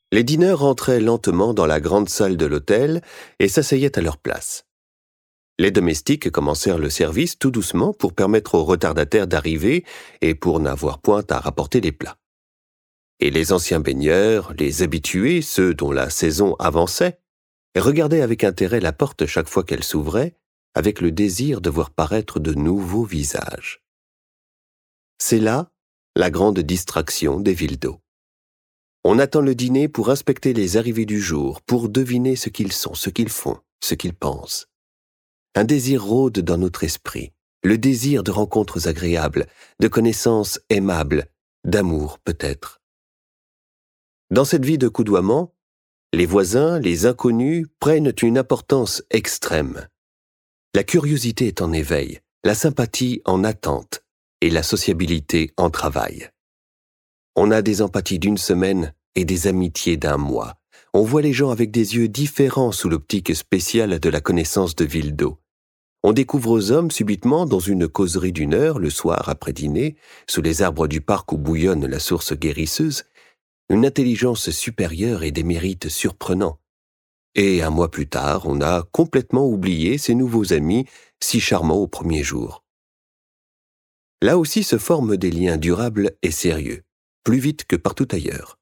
Les dîneurs rentraient lentement dans la grande salle de l'hôtel et s'asseyaient à leur place. Les domestiques commencèrent le service tout doucement pour permettre aux retardataires d'arriver et pour n'avoir point à rapporter les plats. Et les anciens baigneurs, les habitués, ceux dont la saison avançait, regardaient avec intérêt la porte chaque fois qu'elle s'ouvrait, avec le désir de voir paraître de nouveaux visages. C'est là la grande distraction des villes d'eau. On attend le dîner pour inspecter les arrivées du jour, pour deviner ce qu'ils sont, ce qu'ils font, ce qu'ils pensent. Un désir rôde dans notre esprit, le désir de rencontres agréables, de connaissances aimables, d'amour peut-être. Dans cette vie de coudoiement, les voisins, les inconnus prennent une importance extrême. La curiosité est en éveil, la sympathie en attente et la sociabilité en travail. On a des empathies d'une semaine et des amitiés d'un mois. On voit les gens avec des yeux différents sous l'optique spéciale de la connaissance de ville d'eau. On découvre aux hommes subitement dans une causerie d'1 heure le soir après dîner, sous les arbres du parc où bouillonne la source guérisseuse, une intelligence supérieure et des mérites surprenants. Et 1 mois plus tard, on a complètement oublié ces nouveaux amis si charmants au premier jour. Là aussi se forment des liens durables et sérieux, plus vite que partout ailleurs.